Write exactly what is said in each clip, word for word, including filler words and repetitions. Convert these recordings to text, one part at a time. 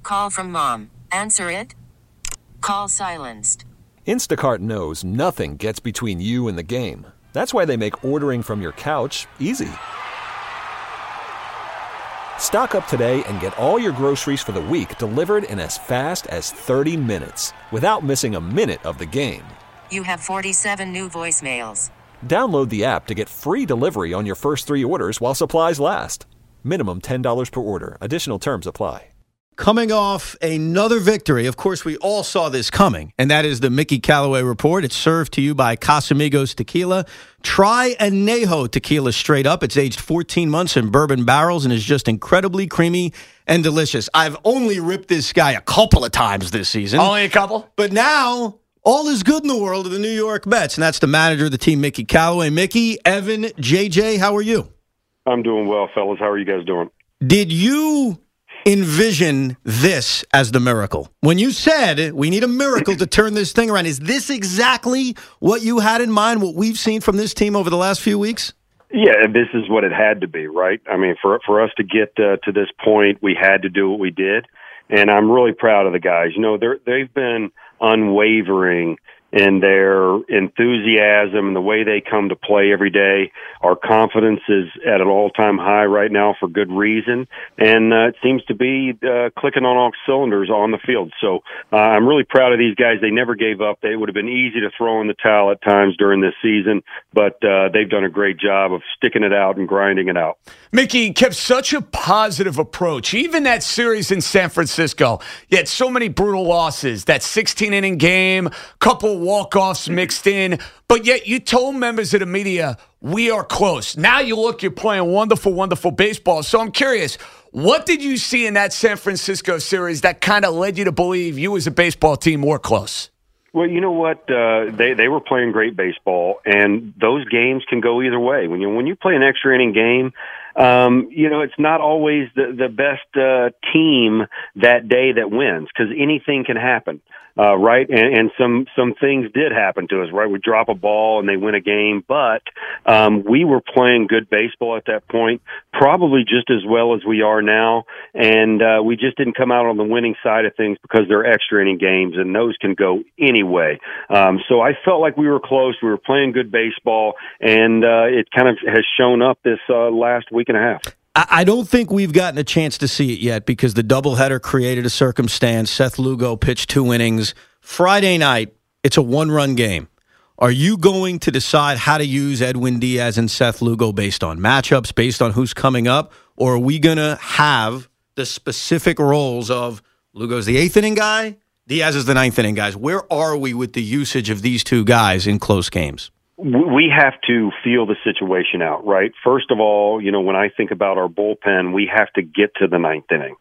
Call from mom. Answer it. Call silenced. Instacart knows nothing gets between you and the game. That's why they make ordering from your couch easy. Stock up today and get all your groceries for the week delivered in as fast as thirty minutes without missing a minute of the game. You have forty-seven new voicemails. Download the app to get free delivery on your first three orders while supplies last. Minimum ten dollars per order. Additional terms apply. Coming off another victory, of course, we all saw this coming, and that is the Mickey Callaway Report. It's served to you by Casamigos Tequila. Try Añejo Tequila straight up. It's aged fourteen months in bourbon barrels and is just incredibly creamy and delicious. I've only ripped this guy a couple of times this season. Only a couple? But now, all is good in the world of the New York Mets, and that's the manager of the team, Mickey Callaway. Mickey, Evan, J J, how are you? I'm doing well, fellas. How are you guys doing? Did you envision this as the miracle? When you said we need a miracle to turn this thing around, is this exactly what you had in mind, what we've seen from this team over the last few weeks? Yeah, this is what it had to be, right? I mean, for for us to get uh, to this point, we had to do what we did, and I'm really proud of the guys. You know, they're, they've been unwavering in their enthusiasm and the way they come to play every day. Our confidence is at an all-time high right now for good reason, and uh, it seems to be uh, clicking on all cylinders on the field. So uh, I'm really proud of these guys. They never gave up. It would have been easy to throw in the towel at times during this season, but uh, they've done a great job of sticking it out and grinding it out. Mickey kept such a positive approach. Even that series in San Francisco, you had so many brutal losses, that sixteen-inning game, couple walk-offs mixed in, but yet you told members of the media, we are close. Now you look, you're playing wonderful, wonderful baseball. So I'm curious, what did you see in that San Francisco series that kind of led you to believe you as a baseball team were close? Well, you know what? Uh, they they were playing great baseball, and those games can go either way. When you when you play an extra inning game, um, you know it's not always the the best uh, team that day that wins, because anything can happen. Uh, right, and, and some some things did happen to us. Right, we drop a ball and they win a game, but um, we were playing good baseball at that point, probably just as well as we are now, and uh, we just didn't come out on the winning side of things because they're extra inning games, and those can go anyway. Um, so I felt like we were close. We were playing good baseball, and uh, it kind of has shown up this uh, last week and a half. I don't think we've gotten a chance to see it yet because the doubleheader created a circumstance. Seth Lugo pitched two innings. Friday night, it's a one-run game. Are you going to decide how to use Edwin Diaz and Seth Lugo based on matchups, based on who's coming up, or are we going to have the specific roles of Lugo's the eighth inning guy, Diaz is the ninth inning guys? Where are we with the usage of these two guys in close games? We have to feel the situation out, right? First of all, you know, when I think about our bullpen, we have to get to the ninth inning.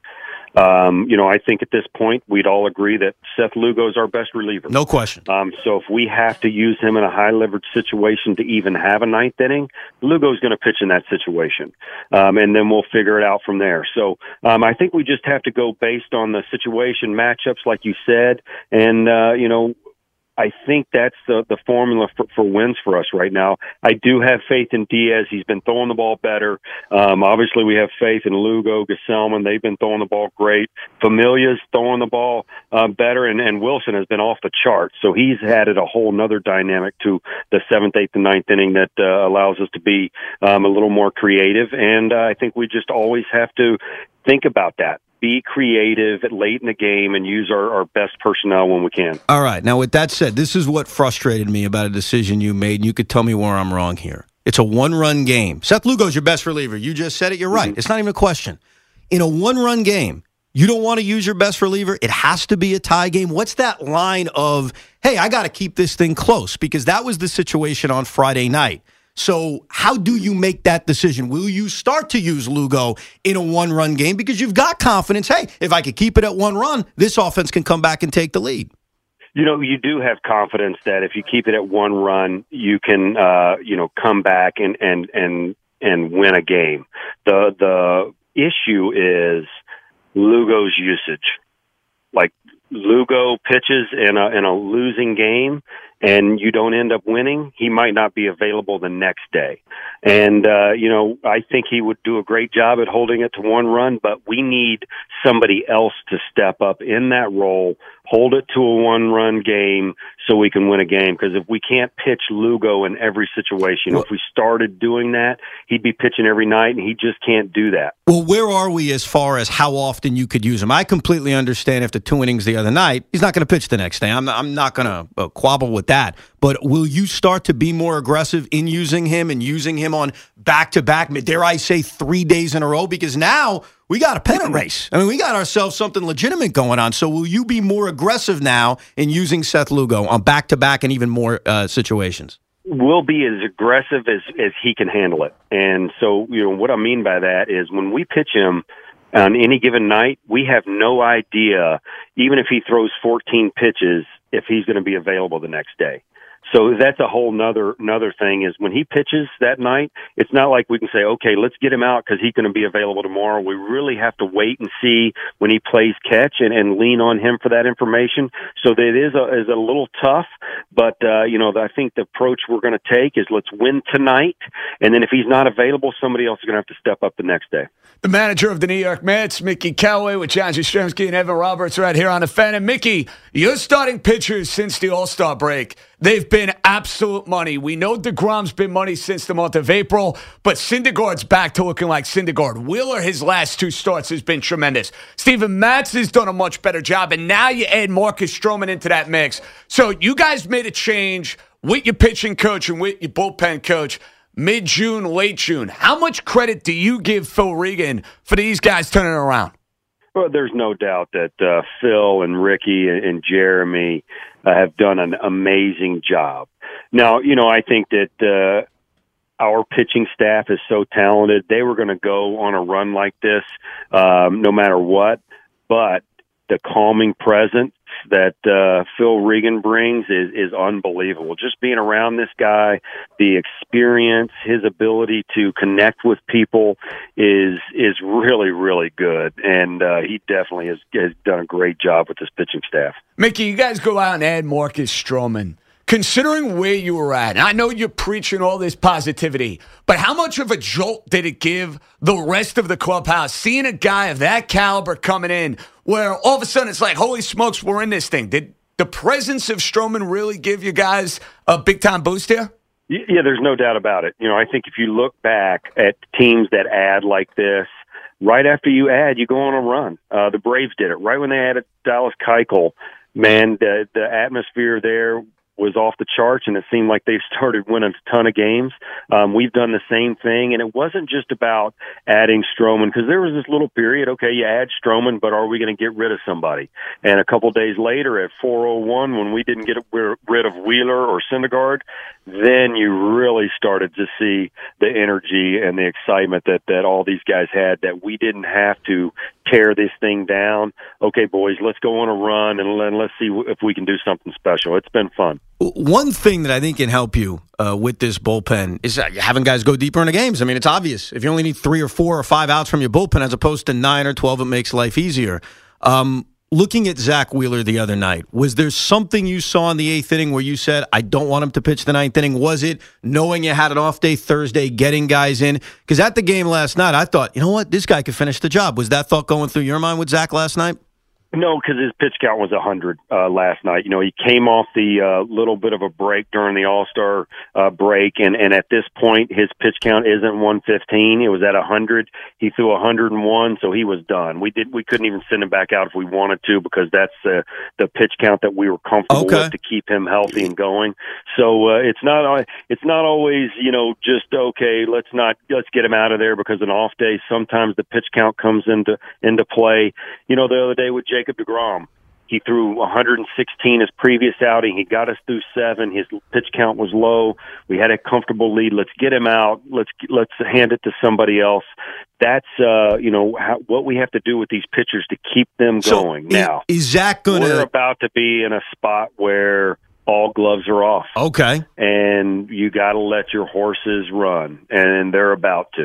Um, you know, I think at this point, we'd all agree that Seth Lugo is our best reliever. No question. Um, so if we have to use him in a high leverage situation to even have a ninth inning, Lugo's going to pitch in that situation. Um, and then we'll figure it out from there. So um, I think we just have to go based on the situation, matchups, like you said, and, uh, you know, I think that's the, the formula for, for wins for us right now. I do have faith in Diaz. He's been throwing the ball better. Um, obviously, we have faith in Lugo, Gesellman. They've been throwing the ball great. Familia's throwing the ball uh, better, and, and Wilson has been off the charts. So he's added a whole nother dynamic to the seventh, eighth, and ninth inning that uh, allows us to be um, a little more creative. And uh, I think we just always have to think about that. Be creative late in the game and use our, our best personnel when we can. All right. Now, with that said, this is what frustrated me about a decision you made, and you could tell me where I'm wrong here. It's a one-run game. Seth Lugo's your best reliever. You just said it. You're right. Mm-hmm. It's not even a question. In a one-run game, you don't want to use your best reliever. It has to be a tie game. What's that line of, hey, I got to keep this thing close? Because that was the situation on Friday night. So how do you make that decision? Will you start to use Lugo in a one-run game? Because you've got confidence, hey, if I could keep it at one run, this offense can come back and take the lead. You know, you do have confidence that if you keep it at one run, you can, uh, you know, come back and, and, and, and win a game. The, the issue is Lugo's usage. Like, Lugo pitches in a, in a losing game, and you don't end up winning, he might not be available the next day. And, uh, you know, I think he would do a great job at holding it to one run, but we need somebody else to step up in that role, hold it to a one-run game so we can win a game. Because if we can't pitch Lugo in every situation, well, if we started doing that, he'd be pitching every night, and he just can't do that. Well, where are we as far as how often you could use him? I completely understand after two innings the other night, he's not going to pitch the next day. I'm not, I'm not going to uh, quabble with that. But will you start to be more aggressive in using him and using him on back-to-back, dare I say, three days in a row? Because now we got a pennant race. I mean, we got ourselves something legitimate going on. So will you be more aggressive now in using Seth Lugo on back-to-back and even more uh, situations? We'll be as aggressive as, as he can handle it. And so, you know, what I mean by that is when we pitch him on any given night, we have no idea, even if he throws fourteen pitches, if he's going to be available the next day. So that's a whole nother, another thing is when he pitches that night, it's not like we can say, okay, let's get him out because he's going to be available tomorrow. We really have to wait and see when he plays catch and, and lean on him for that information. So that it is a, is a little tough, but, uh, you know, I think the approach we're going to take is let's win tonight. And then if he's not available, somebody else is going to have to step up the next day. The manager of the New York Mets, Mickey Callaway, with John Jastrzemski and Evan Roberts right here on the Fan. And Mickey, your starting pitchers since the All-Star break, they've been absolute money. We know DeGrom's been money since the month of April, but Syndergaard's back to looking like Syndergaard. Wheeler, his last two starts, has been tremendous. Steven Matz has done a much better job, and now you add Marcus Stroman into that mix. So you guys made a change with your pitching coach and with your bullpen coach mid-June, late June. How much credit do you give Phil Regan for these guys turning around? Well, there's no doubt that uh, Phil and Ricky and, and Jeremy uh, have done an amazing job. Now, you know, I think that uh, our pitching staff is so talented. They were going to go on a run like this um, no matter what, but the calming presence that uh, Phil Regan brings is, is unbelievable. Just being around this guy, the experience, his ability to connect with people is is really, really good. And uh, he definitely has, has done a great job with this pitching staff. Mickey, you guys go out and add Marcus Stroman. Considering where you were at, and I know you're preaching all this positivity, but how much of a jolt did it give the rest of the clubhouse, seeing a guy of that caliber coming in, where all of a sudden it's like, holy smokes, we're in this thing? Did the presence of Stroman really give you guys a big-time boost here? Yeah, there's no doubt about it. You know, I think if you look back at teams that add like this, right after you add, you go on a run. Uh, the Braves did it. Right when they added Dallas Keuchel, man, the, the atmosphere there was off the charts, and it seemed like they started winning a ton of games. Um, we've done the same thing, and it wasn't just about adding Stroman, because there was this little period, okay, you add Stroman, but are we going to get rid of somebody? And a couple days later at four oh one, when we didn't get rid of Wheeler or Syndergaard, then you really started to see the energy and the excitement that, that all these guys had, that we didn't have to tear this thing down. Okay, boys, let's go on a run, and, and let's see if we can do something special. It's been fun. One thing that I think can help you uh, with this bullpen is uh, having guys go deeper into games. I mean, it's obvious. If you only need three or four or five outs from your bullpen as opposed to nine or twelve, it makes life easier. Um, looking at Zach Wheeler the other night, was there something you saw in the eighth inning where you said, I don't want him to pitch the ninth inning? Was it knowing you had an off day Thursday, getting guys in? Because at the game last night, I thought, you know what, this guy could finish the job. Was that thought going through your mind with Zach last night? No, because his pitch count was one hundred uh, last night. You know, he came off the uh, little bit of a break during the All-Star uh, break, and, and at this point, his pitch count isn't one fifteen. It was at one hundred. He threw one hundred one, so he was done. We did we couldn't even send him back out if we wanted to, because that's uh, the pitch count that we were comfortable okay. with to keep him healthy and going. So uh, it's not it's not always, you know, just okay. Let's not let's get him out of there because an off day. Sometimes the pitch count comes into into play. You know, the other day with Jacob deGrom, he threw one hundred sixteen his previous outing. He got us through seven. His pitch count was low. We had a comfortable lead. Let's get him out. Let's let's hand it to somebody else. That's uh, you know how, what we have to do with these pitchers to keep them so going. Is, now, is Zach going to? We're about to be in a spot where all gloves are off. Okay, and you got to let your horses run, and they're about to.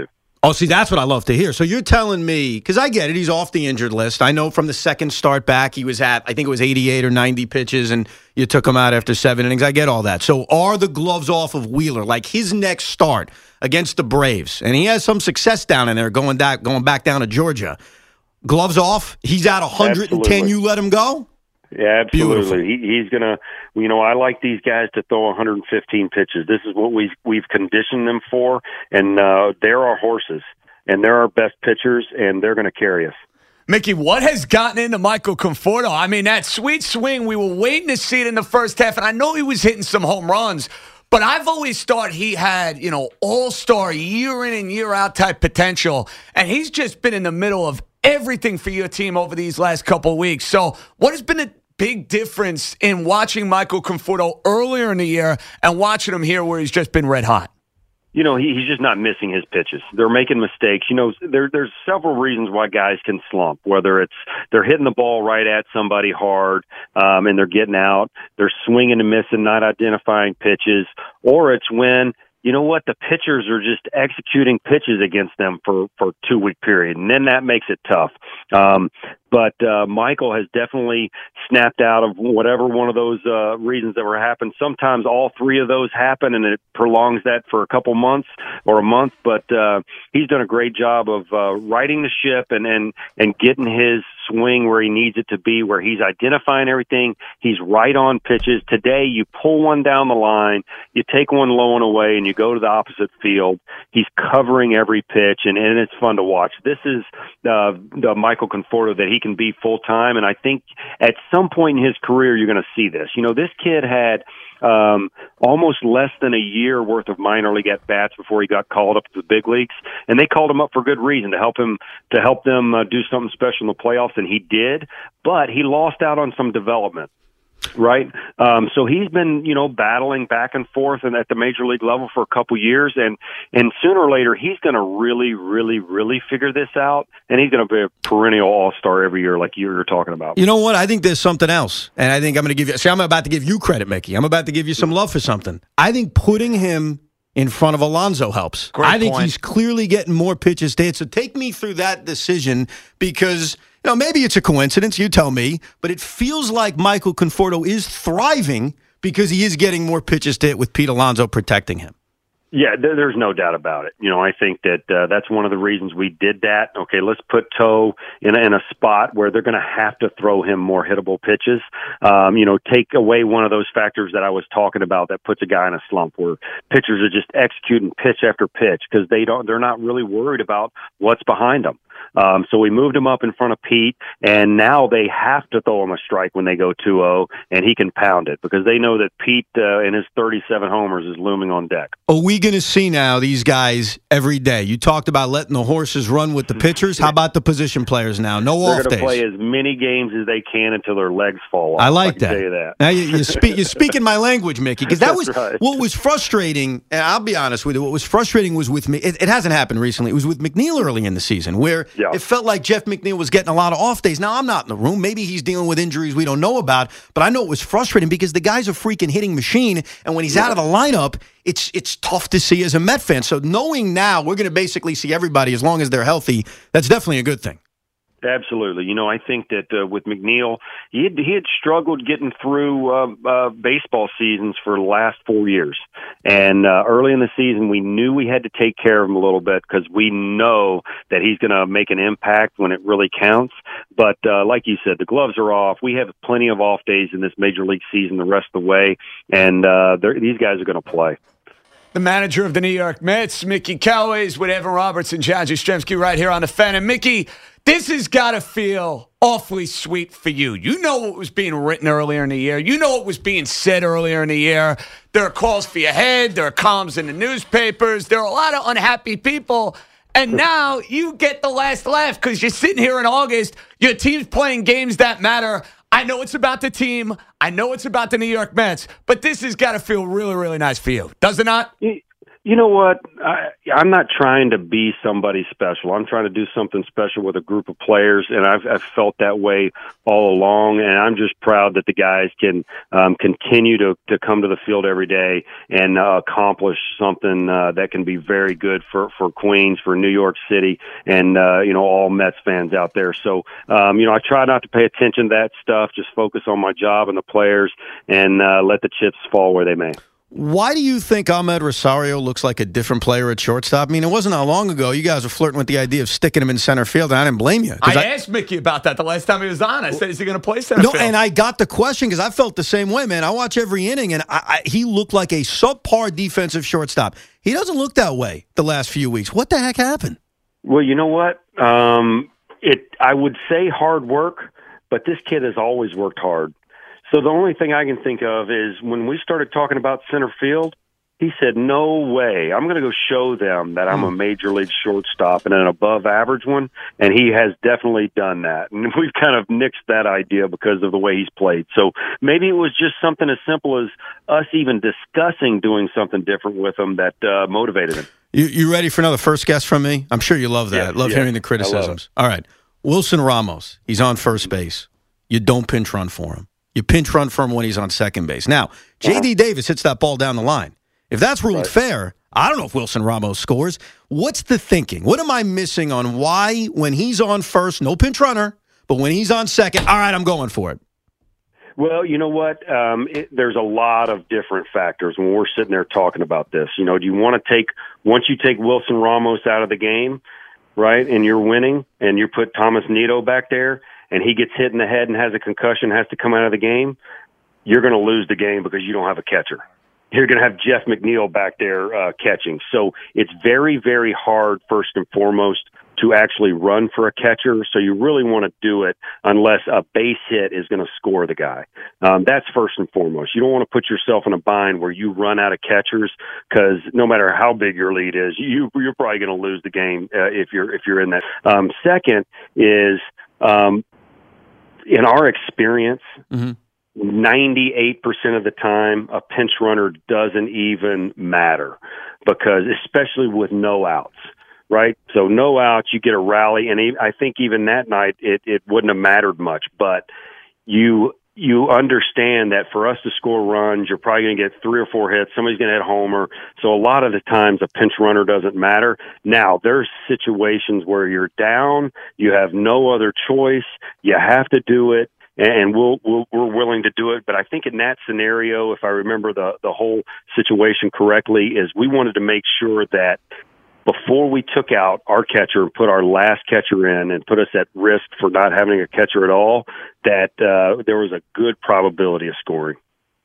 Oh, see, that's what I love to hear. So you're telling me, because I get it, he's off the injured list. I know from the second start back, he was at, I think it was eighty-eight or ninety pitches, and you took him out after seven innings. I get all that. So are the gloves off of Wheeler? Like his next start against the Braves, and he has some success down in there going back, going back down to Georgia. Gloves off, he's at one hundred ten, Absolutely. You let him go? Yeah, absolutely. Beautiful. He, he's gonna. You know, I like these guys to throw one hundred fifteen pitches. This is what we we've conditioned them for, and uh, they're our horses, and they're our best pitchers, and they're going to carry us. Mickey, what has gotten into Michael Conforto? I mean, that sweet swing, we were waiting to see it in the first half, and I know he was hitting some home runs, but I've always thought he had, you know, all-star year in and year out type potential, and he's just been in the middle of everything for your team over these last couple of weeks. So what has been a big difference in watching Michael Conforto earlier in the year and watching him here where he's just been red hot? You know, he, he's just not missing his pitches. They're making mistakes. You know, there, there's several reasons why guys can slump, whether it's they're hitting the ball right at somebody hard um, and they're getting out, they're swinging and missing, not identifying pitches, or it's when, you know what, the pitchers are just executing pitches against them for, for a two-week period, and then that makes it tough. Um, but uh, Michael has definitely snapped out of whatever one of those uh, reasons that were happening. Sometimes all three of those happen, and it prolongs that for a couple months or a month. But uh, he's done a great job of uh, righting the ship and, and, and getting his swing where he needs it to be, where he's identifying everything. He's right on pitches. Today, you pull one down the line, you take one low and away, and you go to the opposite field. He's covering every pitch, and, and it's fun to watch. This is uh, the Michael Conforto that he can be full-time, and I think at some point in his career you're going to see this. You know, this kid had um, almost less than a year worth of minor league at-bats before he got called up to the big leagues, and they called him up for good reason, to help him to help them uh, do something special in the playoffs, and he did, but he lost out on some development. Right. Um, so he's been, you know, battling back and forth and at the major league level for a couple years. And, and sooner or later, he's going to really, really, really figure this out. And he's going to be a perennial all-star every year like you were talking about. You know what? I think there's something else. And I think I'm going to give you – see, I'm about to give you credit, Mickey. I'm about to give you some love for something. I think putting him in front of Alonso helps. Great I think point. he's clearly getting more pitches to hit. So take me through that decision because – you know, maybe it's a coincidence, you tell me, but it feels like Michael Conforto is thriving because he is getting more pitches to hit with Pete Alonso protecting him. Yeah, there, there's no doubt about it. You know, I think that uh, that's one of the reasons we did that. Okay, let's put Toe in a, in a spot where they're going to have to throw him more hittable pitches. Um, you know, take away one of those factors that I was talking about that puts a guy in a slump where pitchers are just executing pitch after pitch because they don't, they're not really worried about what's behind them. Um, so we moved him up in front of Pete, and now they have to throw him a strike when they go two oh, and he can pound it because they know that Pete uh, and his thirty-seven homers is looming on deck. Are we going to see now these guys every day? You talked about letting the horses run with the pitchers. How about the position players now? No They're off going to days. play as many games as they can until their legs fall off. I like I can that. Tell you that. Now you, you speak. You're speaking my language, Mickey, because that was That's right. what was frustrating. And I'll be honest with you. What was frustrating was with me. It, it hasn't happened recently. It was with McNeil early in the season, where Yeah. it felt like Jeff McNeil was getting a lot of off days. Now I'm not in the room. Maybe he's dealing with injuries we don't know about. But I know it was frustrating because the guy's a freaking hitting machine, and when he's out of the lineup, it's it's tough to see as a Met fan. So knowing now we're going to basically see everybody as long as they're healthy, that's definitely a good thing. Absolutely. You know, I think that uh, with McNeil, he had, he had struggled getting through uh, uh, baseball seasons for the last four years. And uh, early in the season, we knew we had to take care of him a little bit because we know that he's going to make an impact when it really counts. But uh, like you said, the gloves are off. We have plenty of off days in this major league season the rest of the way, and uh, these guys are going to play. The manager of the New York Mets, Mickey Callaway, is with Evan Roberts and John Jastrzemski right here on the Fan. And Mickey, this has got to feel awfully sweet for you. You know what was being written earlier in the year. You know what was being said earlier in the year. There are calls for your head. There are columns in the newspapers. There are a lot of unhappy people. And now you get the last laugh because you're sitting here in August. Your team's playing games that matter. I know it's about the team. I know it's about the New York Mets. But this has got to feel really, really nice for you. Does it not? You know what? I, I'm not trying to be somebody special. I'm trying to do something special with a group of players, and I've, I've felt that way all along. And I'm just proud that the guys can um, continue to, to come to the field every day and uh, accomplish something uh, that can be very good for, for Queens, for New York City, and uh, you know, all Mets fans out there. So um, you know, I try not to pay attention to that stuff. Just focus on my job and the players, and uh, let the chips fall where they may. Why do you think Ahmed Rosario looks like a different player at shortstop? I mean, it wasn't that long ago. You guys were flirting with the idea of sticking him in center field, and I didn't blame you. I, I asked Mickey about that the last time he was on. I said, is he going to play center no, field? And I got the question because I felt the same way, man. I watch every inning, and I, I, he looked like a subpar defensive shortstop. He doesn't look that way the last few weeks. What the heck happened? Well, you know what? Um, it I would say hard work, but this kid has always worked hard. So the only thing I can think of is when we started talking about center field, he said, no way. I'm going to go show them that I'm a major league shortstop and an above average one. And he has definitely done that. And we've kind of nixed that idea because of the way he's played. So maybe it was just something as simple as us even discussing doing something different with him that uh, motivated him. You, you ready for another first guess from me? I'm sure you love that. Yeah, love yeah, hearing the criticisms. All right. Wilson Ramos, he's on first base. You don't pinch run for him. You pinch run for him when he's on second base. Now, J D. Uh-huh. Davis hits that ball down the line. If that's ruled right. fair, I don't know if Wilson Ramos scores. What's the thinking? What am I missing on why, when he's on first, no pinch runner, but when he's on second, all right, I'm going for it? Well, you know what? Um, it, there's a lot of different factors when we're sitting there talking about this. You know, do you want to take, once you take Wilson Ramos out of the game, right, and you're winning, and you put Thomas Nido back there, and he gets hit in the head and has a concussion, has to come out of the game, you're going to lose the game because you don't have a catcher. You're going to have Jeff McNeil back there uh, catching. So it's very, very hard, first and foremost, to actually run for a catcher. So you really want to do it unless a base hit is going to score the guy. Um, that's first and foremost. You don't want to put yourself in a bind where you run out of catchers because no matter how big your lead is, you, you're probably going to lose the game uh, if you're if you're in that. Um, second is, um, in our experience, mm-hmm. ninety-eight percent of the time, a pinch runner doesn't even matter because, especially with no outs, right? So no outs, you get a rally, and I think even that night it, it wouldn't have mattered much. But you you understand that for us to score runs, you're probably going to get three or four hits. Somebody's going to hit a homer. So a lot of the times a pinch runner doesn't matter. Now, there's situations where you're down, you have no other choice, you have to do it. And we'll, we'll, we're willing to do it. But I think in that scenario, if I remember the, the whole situation correctly, is we wanted to make sure that before we took out our catcher and put our last catcher in and put us at risk for not having a catcher at all, that uh, there was a good probability of scoring.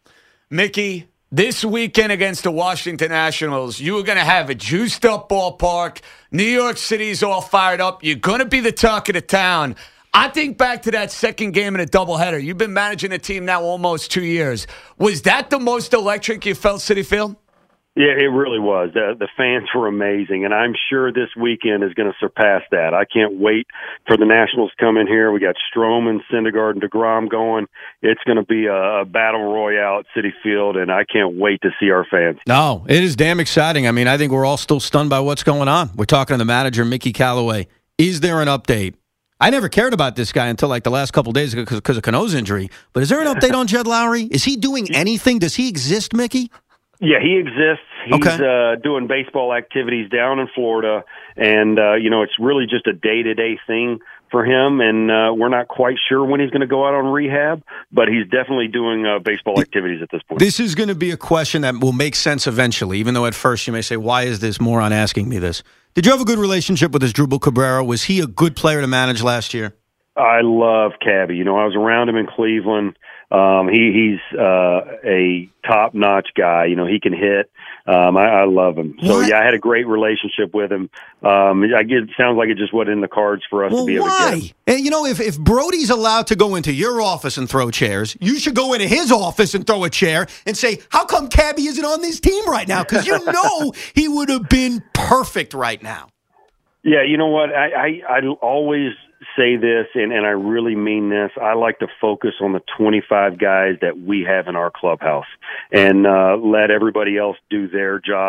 Mickey, this weekend against the Washington Nationals, you were going to have a juiced-up ballpark. New York City's all fired up. You're going to be the talk of the town. I think back to that second game in a doubleheader. You've been managing a team now almost two years. Was that the most electric you felt Citi Field? Yeah, it really was. The, the fans were amazing, and I'm sure this weekend is going to surpass that. I can't wait for the Nationals to come in here. We got Stroman, Syndergaard, and DeGrom going. It's going to be a, a battle royale at Citi Field, and I can't wait to see our fans. No, it is damn exciting. I mean, I think we're all still stunned by what's going on. We're talking to the manager, Mickey Callaway. Is there an update? I never cared about this guy until like the last couple of days because of Cano's injury. But is there an update on Jed Lowry? Is he doing anything? Does he exist, Mickey? Yeah, he exists. He's okay. uh, doing baseball activities down in Florida, and uh, you know, it's really just a day-to-day thing for him. And uh, we're not quite sure when he's going to go out on rehab, but he's definitely doing uh, baseball activities at this point. This is going to be a question that will make sense eventually, even though at first you may say, "Why is this moron asking me this?" Did you have a good relationship with Asdrubal Cabrera? Was he a good player to manage last year? I love Cabby. You know, I was around him in Cleveland. Um, he, he's uh, a top-notch guy. You know, he can hit. Um, I, I love him. So, what? yeah, I had a great relationship with him. Um, I get, it sounds like it just wasn't in the cards for us well, to be able why? to get him. And, you know, if, if Brody's allowed to go into your office and throw chairs, you should go into his office and throw a chair and say, how come Cabby isn't on this team right now? Because you know he would have been perfect right now. Yeah, you know what? I, I, I always say this, and, and I really mean this. I like to focus on the twenty-five guys that we have in our clubhouse and uh, let everybody else do their job.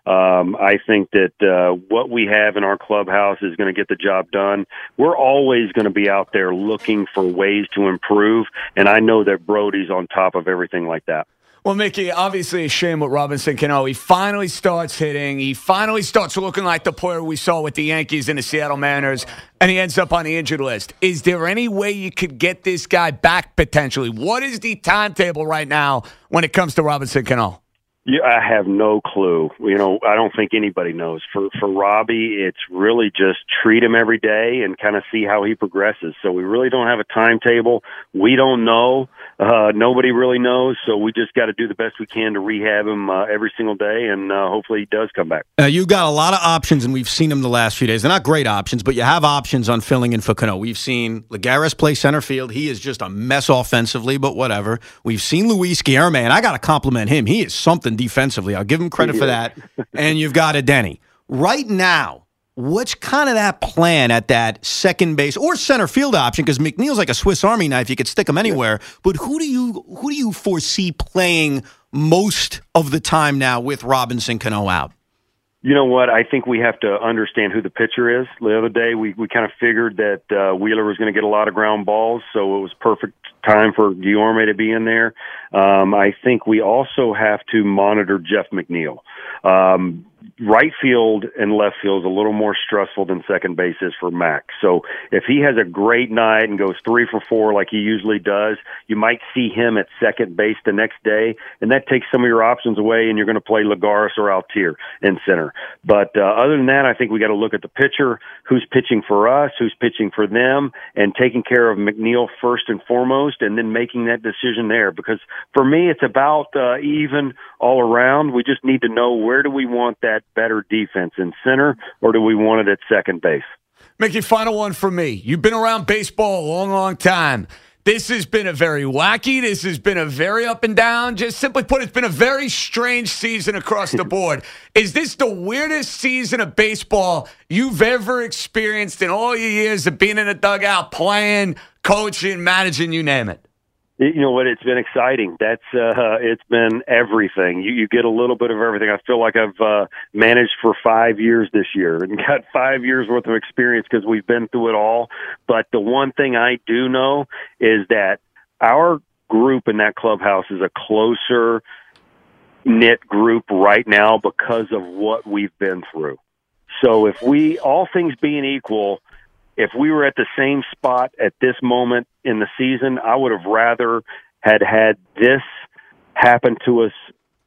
Um, I think that uh, what we have in our clubhouse is going to get the job done. We're always going to be out there looking for ways to improve, and I know that Brody's on top of everything like that. Well, Mickey, obviously a shame with Robinson Cano. He finally starts hitting. He finally starts looking like the player we saw with the Yankees and the Seattle Mariners, and he ends up on the injured list. Is there any way you could get this guy back potentially? What is the timetable right now when it comes to Robinson Cano? Yeah, I have no clue. You know, I don't think anybody knows. For for Robbie, it's really just treat him every day and kind of see how he progresses. So we really don't have a timetable. We don't know. Uh, nobody really knows. So we just got to do the best we can to rehab him uh, every single day, and uh, hopefully he does come back. Uh, you've got a lot of options, and we've seen them the last few days. They're not great options, but you have options on filling in for Cano. We've seen Lagares play center field. He is just a mess offensively, but whatever. We've seen Luis Guillermo, and I got to compliment him. He is something defensively. I'll give him credit for that. And you've got a Denny. Right now, what's kind of that plan at that second base or center field option? Because McNeil's like a Swiss Army knife. You could stick him anywhere. But who do you who do you foresee playing most of the time now with Robinson Cano out? You know what? I think we have to understand who the pitcher is. The other day, we, we kind of figured that uh, Wheeler was going to get a lot of ground balls, so it was perfect time for Guillorme to be in there. Um, I think we also have to monitor Jeff McNeil. Um, right field and left field is a little more stressful than second base is for Mac. So if he has a great night and goes three for four like he usually does, you might see him at second base the next day, and that takes some of your options away, and you're going to play Lagares or Altier in center. But uh, other than that, I think we got to look at the pitcher, who's pitching for us, who's pitching for them, and taking care of McNeil first and foremost, and then making that decision there. Because for me, it's about uh, even all around. We just need to know, where do we want that better defense, in center, or do we want it at second base? Mickey, final one for me. You've been around baseball a long, long time. This has been a very wacky, this has been a very up and down. Just simply put, it's been a very strange season across the board. Is this the weirdest season of baseball you've ever experienced in all your years of being in a dugout, playing, coaching, managing, you name it? You know what? It's been exciting. That's uh, it's been everything. You, you get a little bit of everything. I feel like I've uh, managed for five years this year and got five years worth of experience because we've been through it all. But the one thing I do know is that our group in that clubhouse is a closer knit group right now because of what we've been through. So if we, all things being equal, if we were at the same spot at this moment in the season, I would have rather had had this happen to us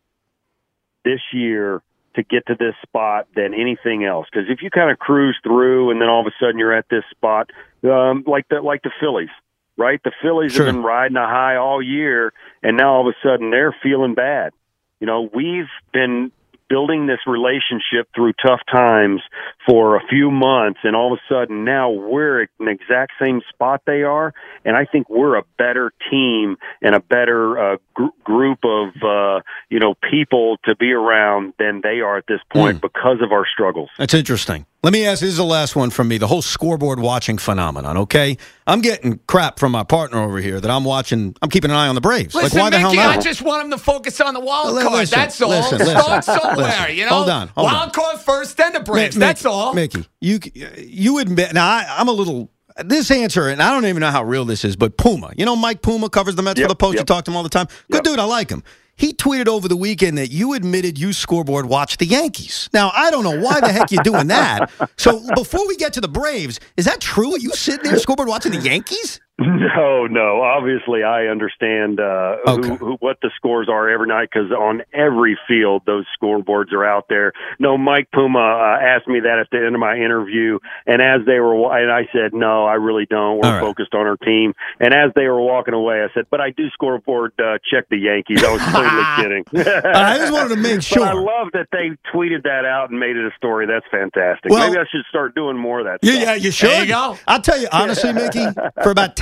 this year to get to this spot than anything else. Because if you kind of cruise through and then all of a sudden you're at this spot, um, like the like the Phillies, right? The Phillies Sure. have been riding a high all year, and now all of a sudden they're feeling bad. You know, we've been building this relationship through tough times for a few months, and all of a sudden now we're in the exact same spot they are, and I think we're a better team and a better uh, gr- group of uh, you know people to be around than they are at this point mm. because of our struggles. That's interesting. Let me ask, this is the last one from me, the whole scoreboard watching phenomenon, okay? I'm getting crap from my partner over here that I'm watching, I'm keeping an eye on the Braves. Listen, like, why the Mickey, hell not? I just want him to focus on the wild Listen, card, that's all. listen, Start listen, somewhere, listen. you know? Hold on, hold wild on. card first, then the Braves, Mickey, that's all. Mickey, you, you admit, now I, I'm a little, this answer, and I don't even know how real this is, but Puma, you know Mike Puma covers the Mets yep, for the Post, yep. you talk to him all the time. Good yep. dude, I like him. He tweeted over the weekend that you admitted you scoreboard watched the Yankees. Now, I don't know why the heck you're doing that. So before we get to the Braves, is that true? Are you sitting there scoreboard watching the Yankees? No, no. Obviously, I understand uh, okay. who, who, what the scores are every night because on every field, those scoreboards are out there. No, Mike Puma uh, asked me that at the end of my interview, and as they were, and I said, no, I really don't. We're right. focused on our team. And as they were walking away, I said, but I do scoreboard uh, check the Yankees. I was totally kidding. I just wanted to make sure. But I love that they tweeted that out and made it a story. That's fantastic. Well, Maybe I should start doing more of that yeah, stuff. Yeah, you should. There you go. I'll tell you, honestly, Mickey, for about ten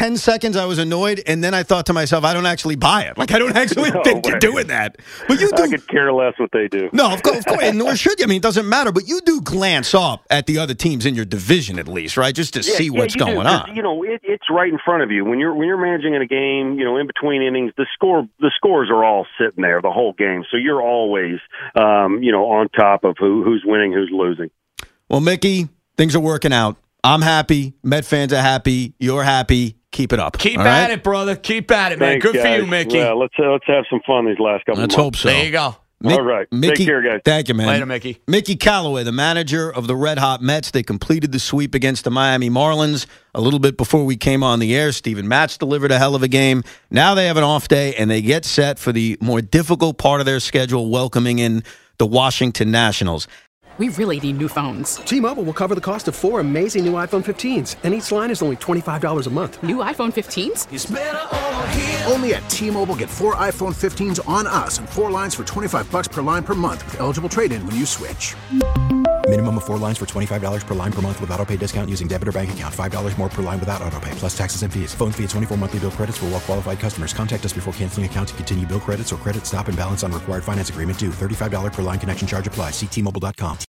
ten seconds I was annoyed, and then I thought to myself, I don't actually buy it. Like, I don't actually No think way. you're doing that. But you do. I could care less what they do. No, of course, of course, and nor should you. I mean, it doesn't matter, but you do glance up at the other teams in your division at least, right? Just to Yeah, see yeah, what's you do, going 'cause, on. You know, it, it's right in front of you when you're when you're managing in a game. You know, in between innings, the score the scores are all sitting there the whole game, so you're always um, you know on top of who who's winning, who's losing. Well, Mickey, things are working out. I'm happy. Met fans are happy. You're happy. Keep it up. Keep all at right? it, brother. Keep at it, man. Thanks, Good guys. for you, Mickey. Yeah, let's uh, let's have some fun these last couple. Let's of hope months. so. There you go. Mick- All right. Mickey, Take care, guys. Thank you, man. Later, Mickey. Mickey Callaway, the manager of the Red Hot Mets. They completed the sweep against the Miami Marlins a little bit before we came on the air. Steven Matz delivered a hell of a game. Now they have an off day, and they get set for the more difficult part of their schedule, welcoming in the Washington Nationals. We really need new phones. T-Mobile will cover the cost of four amazing new iPhone fifteens, and each line is only twenty-five dollars a month. New iPhone fifteens? Only at T-Mobile, get four iPhone fifteens on us and four lines for twenty-five bucks per line per month with eligible trade-in when you switch. Minimum of four lines for twenty-five dollars per line per month with autopay discount using debit or bank account. five dollars more per line without autopay, plus taxes and fees. Phone fee at twenty-four monthly bill credits for well-qualified customers. Contact us before canceling account to continue bill credits or credit stop and balance on required finance agreement due. thirty-five dollars per line connection charge apply. See T Mobile dot com.